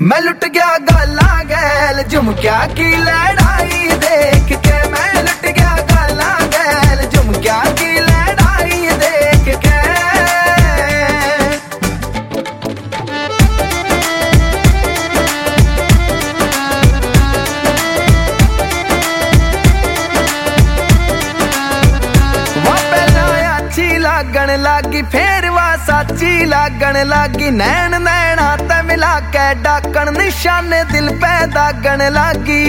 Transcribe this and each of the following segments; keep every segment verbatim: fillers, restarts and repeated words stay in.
मैं लुट गया गाला गैल झुमक्या की लड़ाई देख के। मैं लुट गया गाला गैल झुमक्या की लड़ाई देख के। वो पहला अच्छी लागन लागी फिर वा साची लागन लागी। नैन नैना ते मिला के डाकन निशाने दिल पे दागन लागी।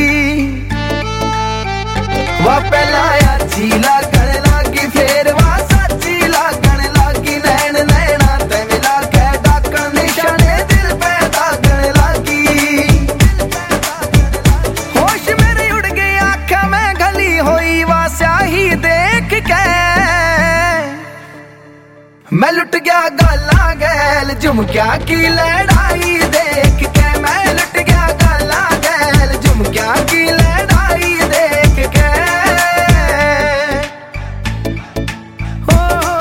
वह पहला अच्छी लागन लागी फिर वह साची लागन लागी। नैन नैना ते मिला के डाकन निशाने दिल पे दागन लागी। होश मेरी उड़ गई आँखें में गली हुई वह स्याही देख के। मैं लुट गया गाला गैल झुमक्या की लड़ाई देख के। मैं लुट गया गाला गैल झुमक्या की लड़ाई देख के। हो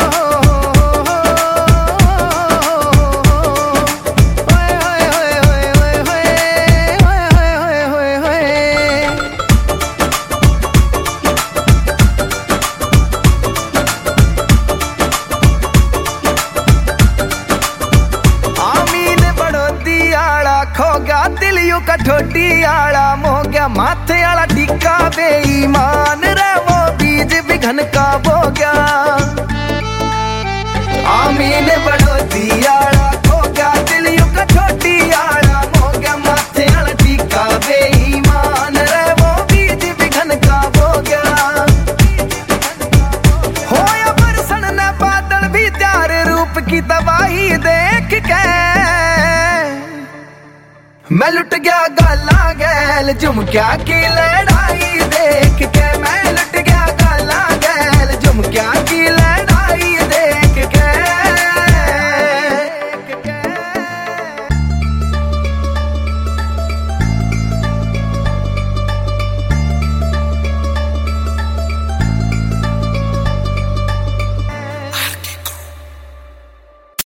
खो गया दिल यू कठोटी आला मोह गया। माथे आला टिक्का बेईमान रे वो बीज बिघन का बो गया। आमीन बड़ोती आला खो गया दिल यू कठोटी आला मोह गया। माथे आला टिक्का बेईमान रे वो बीज बिघन का बो गया। होया बरसन ने बादल भी त्यार रूप की तबाही देख के। मैं लुट गया गाला गैल झुमक्या की लड़ाई देख के। मैं लुट गया